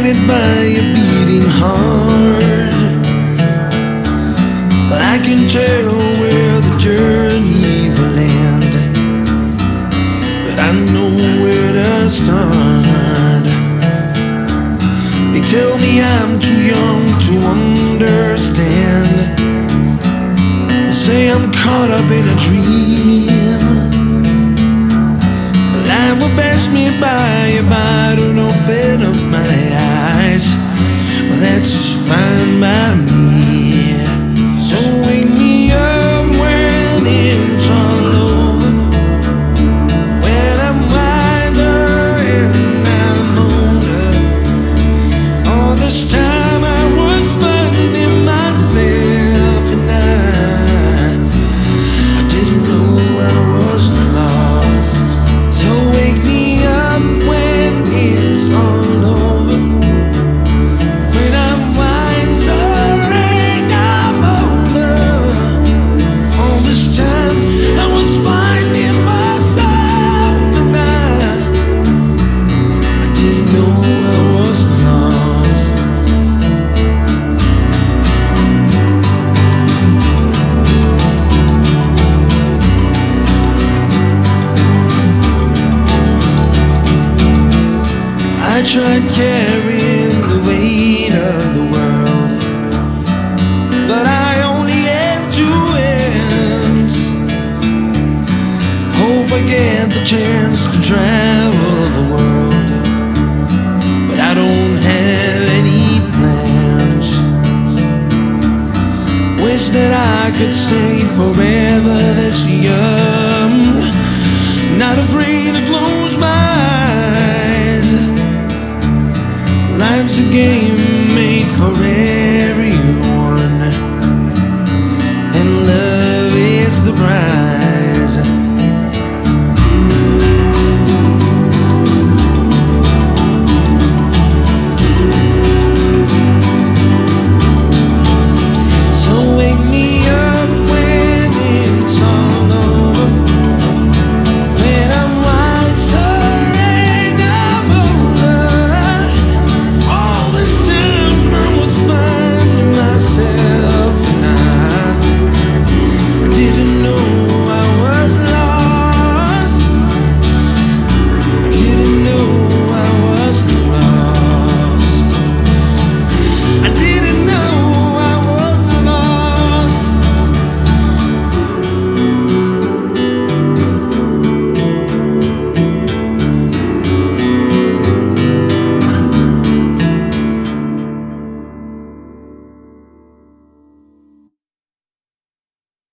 guided by a beating heart. But I can tell where the journey will end, but I know where to start. They tell me I'm too young to understand. They say I'm caught up in a dream. Life will pass me by if I don't open up my eyes. Well, that's fine by me. So wake me up when it's all over, when I'm wiser and I'm older. All this time I was finding myself, and I didn't know I was lost. So wake me up when it's all over, when I'm wiser and I'm older. All this time I was finding myself, and I didn't know I was lost. I tried carrying the weight of the world, but I only have two hands. Hope I get the chance to travel the world, but I don't have any plans. Wish that I could stay forever.